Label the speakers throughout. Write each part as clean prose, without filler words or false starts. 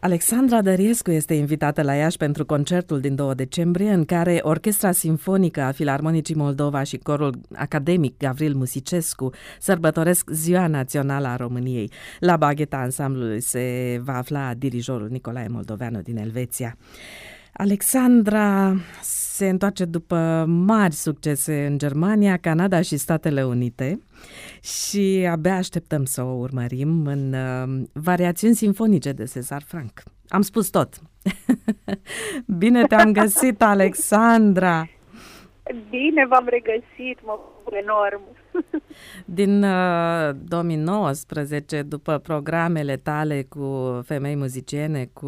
Speaker 1: Alexandra Dăriescu este invitată la Iași pentru concertul din 2 decembrie, în care Orchestra Simfonică a Filarmonicii Moldova și Corul Academic Gavril Musicescu sărbătoresc Ziua Națională a României. La bagheta ansamblului se va afla dirijorul Nicolae Moldoveanu din Elveția. Alexandra se întoarce după mari succese în Germania, Canada și Statele Unite și abia așteptăm să o urmărim în variațiuni simfonice de César Franck. Am spus tot. Bine te-am găsit, Alexandra!
Speaker 2: Bine v-am regăsit, mă bucur enorm!
Speaker 1: Din 2019, după programele tale cu femei muziciene, cu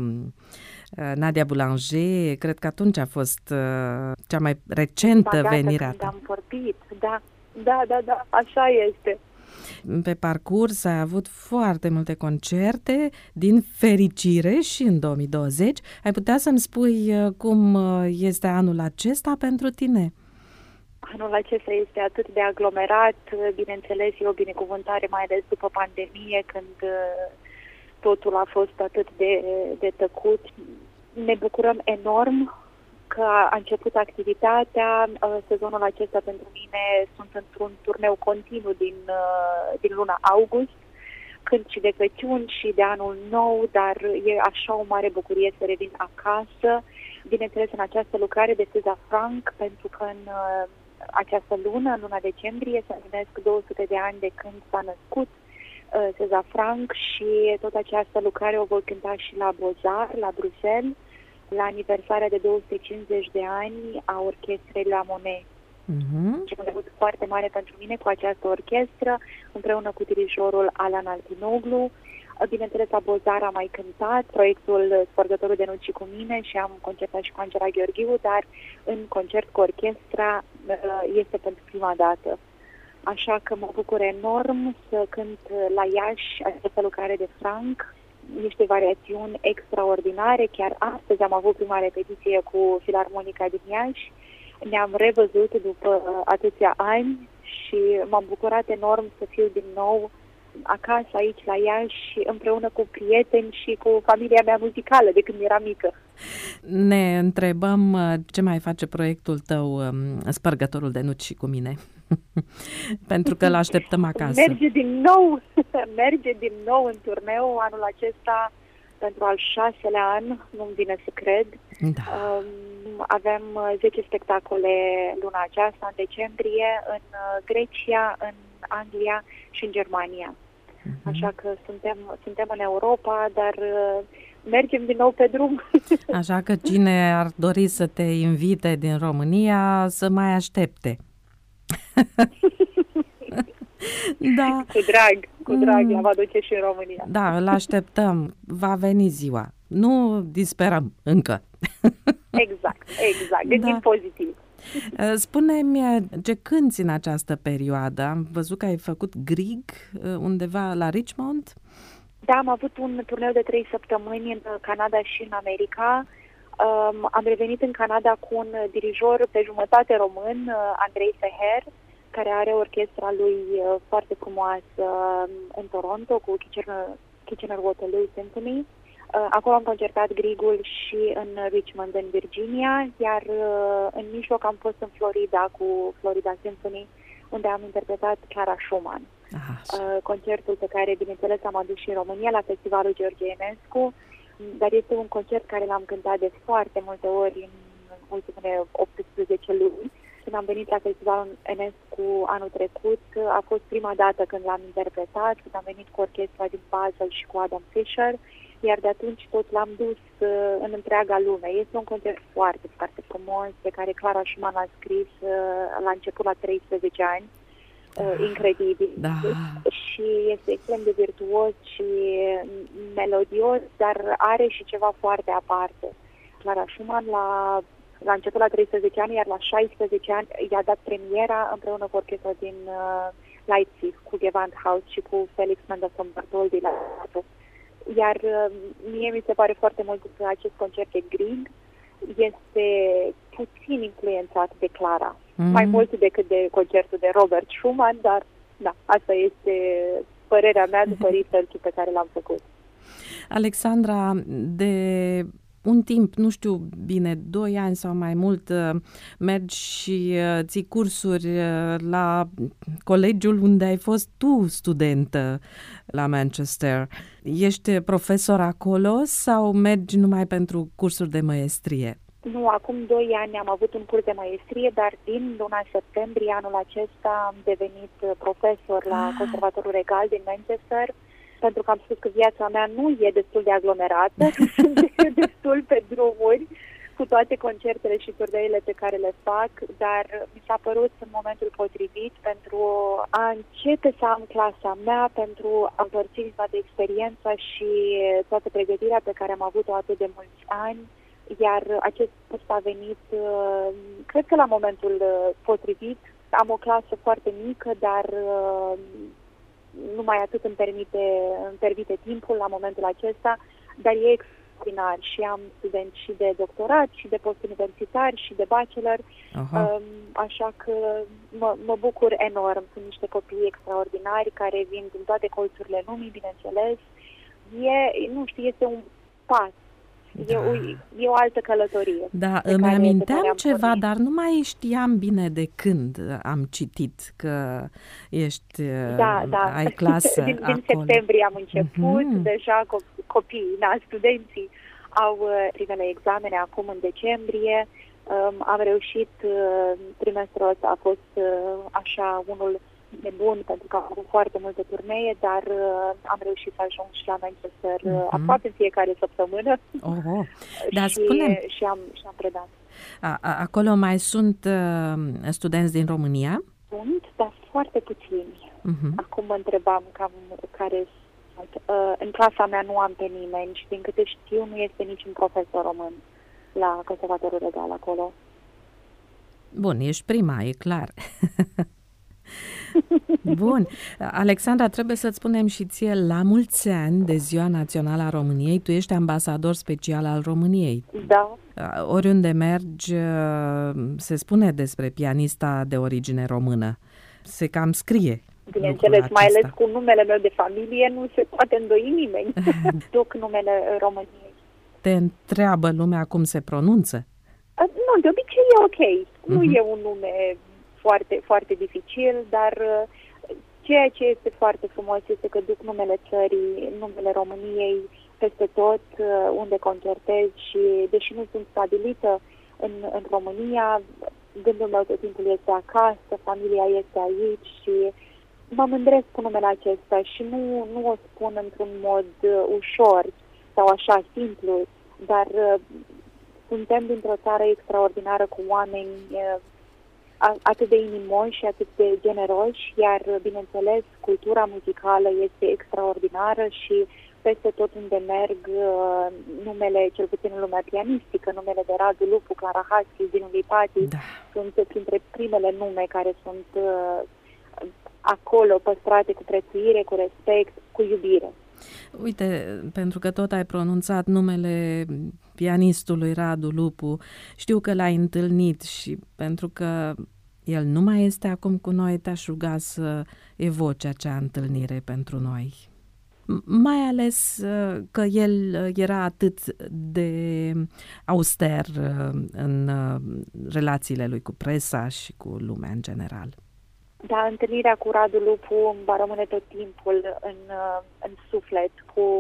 Speaker 1: Nadia Boulanger, cred că atunci a fost cea mai recentă venire a ta.
Speaker 2: Am vorbit, da, așa este.
Speaker 1: Pe parcurs ai avut foarte multe concerte, din fericire, și în 2020. Ai putea să-mi spui cum este anul acesta pentru tine?
Speaker 2: Anul acesta este atât de aglomerat, bineînțeles, e o binecuvântare, mai ales după pandemie, când totul a fost atât de tăcut. Ne bucurăm enorm că a început activitatea. Sezonul acesta pentru mine sunt într-un turneu continuu din luna august, când și de Crăciun și de anul nou, dar e așa o mare bucurie să revin acasă. Bineînțeles, în această lucrare de César Franck, pentru că în această lună, în luna decembrie, se împlinesc 200 de ani de când s-a născut César Franck și tot această lucrare o voi cânta și la Beaux-Arts, la Bruxelles, la aniversarea de 250 de ani a orchestrei La Monet. Și un debut foarte mare pentru mine cu această orchestră, împreună cu dirijorul Alan Altinoglu. Bineînțeles, la Beaux-Arts am mai cântat proiectul Spărgătorul de nuci și cu mine și am concertat și cu Angela Gheorghiu, dar în concert cu orchestra este pentru prima dată. Așa că mă bucur enorm să cânt la Iași această lucrare de Franck, niște variațiuni extraordinare. Chiar astăzi am avut prima repetiție cu Filarmonica din Iași. Ne-am revăzut după atâția ani și m-am bucurat enorm să fiu din nou acasă aici la Iași, împreună cu prieteni și cu familia mea muzicală de când eram mică.
Speaker 1: Ne întrebăm ce mai face proiectul tău, Spărgătorul de nuci și cu mine. Pentru că l-așteptăm acasă.
Speaker 2: Merge din nou în turneu anul acesta pentru al 6-lea an, nu-mi vine să cred.
Speaker 1: Da.
Speaker 2: Avem 10 spectacole luna aceasta, în decembrie, în Grecia, în Anglia și în Germania. Așa că suntem în Europa, dar mergem din nou pe drum.
Speaker 1: Așa că cine ar dori să te invite din România să mai aștepte. Da.
Speaker 2: Cu drag, la va duce și în România.
Speaker 1: Da, îl așteptăm. Va veni ziua. Nu disperăm încă.
Speaker 2: Exact. Gândim pozitiv.
Speaker 1: Spune-mi, ce cânti în această perioadă? Am văzut că ai făcut Grieg undeva la Richmond.
Speaker 2: Da, am avut un turneu de 3 săptămâni în Canada și în America. Am revenit în Canada cu un dirijor pe jumătate român, Andrei Seher, care are orchestra lui foarte frumoasă în Toronto, cu Kitchener-Waterloo Symphony. Acolo am concertat Griegul și în Richmond, în Virginia, iar în mijloc am fost în Florida cu Florida Symphony, unde am interpretat Clara Schumann. Concertul pe care, bineînțeles, am adus și în România la Festivalul George Enescu, dar este un concert care l-am cântat de foarte multe ori în ultimele 18 luni. Când am venit la Festivalul Enescu anul trecut, a fost prima dată când l-am interpretat, când am venit cu orchestra din Basel și cu Adam Fischer, iar de atunci tot l-am dus în întreaga lume. Este un concert foarte, foarte frumos, pe care Clara Schumann l-a scris la început la 13 ani. Incredibil.
Speaker 1: Da.
Speaker 2: Și este extrem de virtuos și melodios, dar are și ceva foarte aparte. Clara Schumann la început la 13 ani, iar la 16 ani i-a dat premiera împreună cu orchestra din Leipzig, cu Gewandhaus și cu Felix Mendelssohn Bartholdy la artă. Iar mie mi se pare foarte mult că acest concert de Grieg este puțin influențat de Clara. Mai mult decât de concertul de Robert Schumann, dar da, asta este părerea mea după research-ul pe care l-am făcut.
Speaker 1: Alexandra, de un timp, nu știu bine, 2 ani sau mai mult, mergi și ții cursuri la colegiul unde ai fost tu studentă la Manchester. Ești profesor acolo sau mergi numai pentru cursuri de maestrie?
Speaker 2: Nu, acum 2 ani am avut un curs de maestrie, dar din luna septembrie anul acesta am devenit profesor la Conservatorul Regal din Manchester, pentru că am spus că viața mea nu e destul de aglomerată, sunt destul pe drumuri cu toate concertele și turneile pe care le fac, dar mi s-a părut în momentul potrivit pentru a începe să am clasa mea, pentru a împărți toată experiența și toată pregătirea pe care am avut-o atât de mulți ani. Iar acest post a venit, cred că la momentul potrivit. Am o clasă foarte mică, dar numai atât îmi permite timpul la momentul acesta, dar e extraordinar și am studenți și de doctorat, și de postuniversitari, și de bachelor, așa că mă bucur enorm. Sunt niște copii extraordinari care vin din toate colțurile lumii, bineînțeles. Este un pas. Da. E o altă călătorie.
Speaker 1: Da, îmi aminteam ceva, dar nu mai știam bine de când am citit că ești, ai clasă
Speaker 2: din septembrie am început, deja copiii, studenții au primele examene acum în decembrie. Am reușit, trimestrul ăsta a fost așa unul nebun, pentru că am avut foarte multe turnee, dar am reușit să ajung și la Manchester aproape în fiecare săptămână.
Speaker 1: Dar
Speaker 2: și am predat.
Speaker 1: Acolo mai sunt studenți din România?
Speaker 2: Sunt, dar foarte puțini. Acum mă întrebam cam care sunt. În clasa mea nu am pe nimeni și din câte știu nu este niciun profesor român la Conservatorul Regal acolo.
Speaker 1: Bun, ești prima, e clar. Bun. Alexandra, trebuie să-ți spunem și ție la mulți ani de Ziua Națională a României. Tu ești ambasador special al României.
Speaker 2: Da.
Speaker 1: Oriunde mergi, se spune despre pianista de origine română. Se cam scrie.
Speaker 2: Bineînțeles, mai ales cu numele meu de familie, nu se poate îndoi nimeni. Duc numele României.
Speaker 1: Te întreabă lumea cum se pronunță?
Speaker 2: Nu, de obicei e ok. Nu e un nume foarte, foarte dificil, dar ceea ce este foarte frumos este că duc numele țării, numele României peste tot unde concertez și deși nu sunt stabilită în România, gândul meu tot timpul este acasă, familia este aici și mă mândresc cu numele acesta și nu o spun într-un mod ușor sau așa simplu, dar suntem dintr-o țară extraordinară cu oameni atât de inimoși și atât de generoși, iar, bineînțeles, cultura muzicală este extraordinară și peste tot unde merg numele, cel puțin în lumea pianistică, numele de Radu Lupu, Clara Haskell, Dinu Lipati, sunt printre primele nume care sunt acolo păstrate cu prețuire, cu respect, cu iubire.
Speaker 1: Uite, pentru că tot ai pronunțat numele pianistului Radu Lupu, știu că l-ai întâlnit și pentru că el nu mai este acum cu noi, te-aș ruga să evoci acea întâlnire pentru noi. Mai ales că el era atât de auster în relațiile lui cu presa și cu lumea în general.
Speaker 2: Da, întâlnirea cu Radu Lupu îmi va rămâne tot timpul în suflet,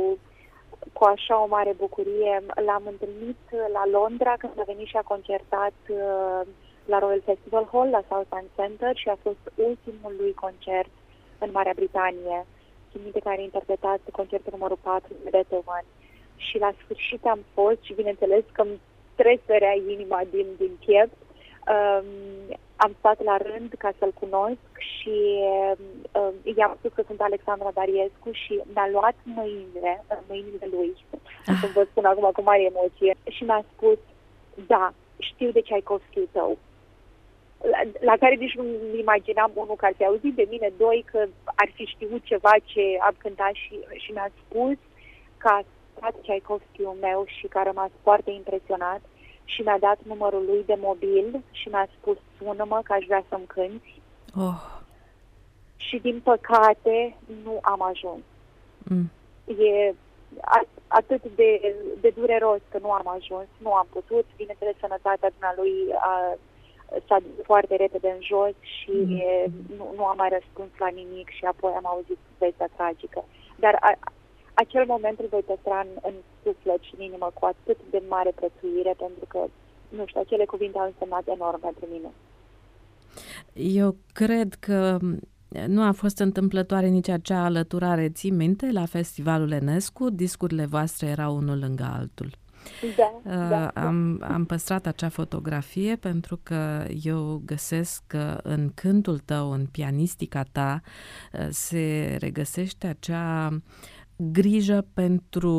Speaker 2: cu așa o mare bucurie. L-am întâlnit la Londra când a venit și a concertat la Royal Festival Hall, la South End Center și a fost ultimul lui concert în Marea Britanie. Țin minte că a interpretat concertul numărul 4 de Beethoven și la sfârșit am fost și bineînțeles că îmi tresărea inima din piept. Am stat la rând ca să-l cunosc și i-am spus că sunt Alexandra Dariescu și mi-a luat mâinile lui, să vă spun acum cu mare emoție, și mi-a spus, da, știu de Tchaikovsky-ul tău. La care nici nu imaginam, unul, că ar fi auzit de mine, doi, că ar fi știut ceva ce am cântat și mi-a spus că a stat Tchaikovsky-ul meu și că a rămas foarte impresionat. Și mi-a dat numărul lui de mobil și mi-a spus, sună-mă că aș vrea să-mi cânti. Și din păcate nu am ajuns. atât de dureros că nu am ajuns, nu am putut. Bineînțeles, sănătatea dumnealui s-a dus foarte repede în jos și nu am mai răspuns la nimic și apoi am auzit vestea tragică. Dar acel moment îl voi păstra în suflet și în inimă cu atât de mare prețuire, pentru că, nu știu, acele cuvinte au însemnat enorm pentru mine.
Speaker 1: Eu cred că nu a fost întâmplătoare nici acea alăturare, ții minte, la Festivalul Enescu, discurile voastre erau unul lângă altul.
Speaker 2: Da.
Speaker 1: Am păstrat acea fotografie pentru că eu găsesc că în cântul tău, în pianistica ta, se regăsește acea grijă pentru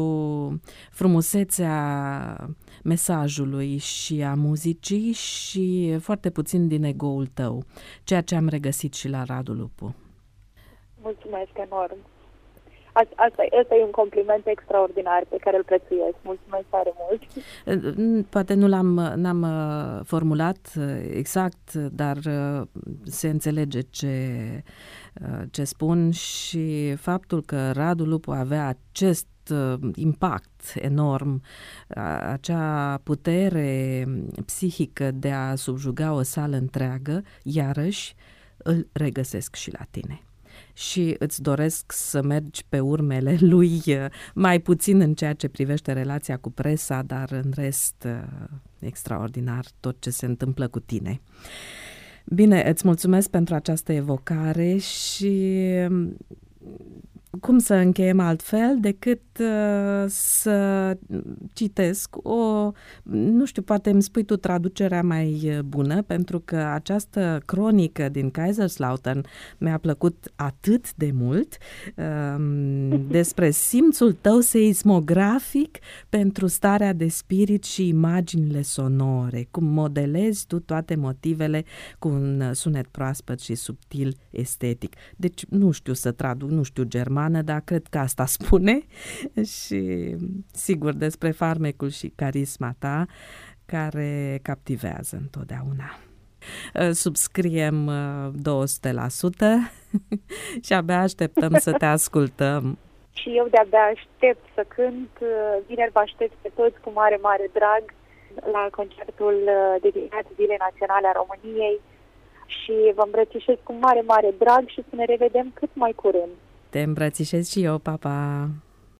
Speaker 1: frumusețea mesajului și a muzicii și foarte puțin din ego-ul tău, ceea ce am regăsit și la Radu Lupu.
Speaker 2: Mulțumesc enorm! Asta e un compliment extraordinar pe care îl prețuiesc. Mulțumesc tare mult!
Speaker 1: Poate n-am formulat exact, dar se înțelege ce spun și faptul că Radu Lupu avea acest impact enorm, acea putere psihică de a subjuga o sală întreagă, iarăși îl regăsesc și la tine. Și îți doresc să mergi pe urmele lui, mai puțin în ceea ce privește relația cu presa, dar în rest extraordinar tot ce se întâmplă cu tine. Bine, îți mulțumesc pentru această evocare și cum să încheiem altfel decât să citesc nu știu, poate îmi spui tu traducerea mai bună, pentru că această cronică din Kaiserslautern mi-a plăcut atât de mult, despre simțul tău seismografic pentru starea de spirit și imaginile sonore, cum modelezi tu toate motivele cu un sunet proaspăt și subtil estetic. Deci nu știu să traduc, nu știu germană, dar cred că asta spune și sigur despre farmecul și carisma ta care captivează întotdeauna. Subscriem 200% și abia așteptăm să te ascultăm.
Speaker 2: Și eu de-abia aștept să cânt. Vineri vă aștept pe toți cu mare, mare drag la concertul dedicat Zilei Naționale a României și vă îmbrățișez cu mare, mare drag și să ne revedem cât mai curând.
Speaker 1: Te îmbrățișez și eu, pa, pa!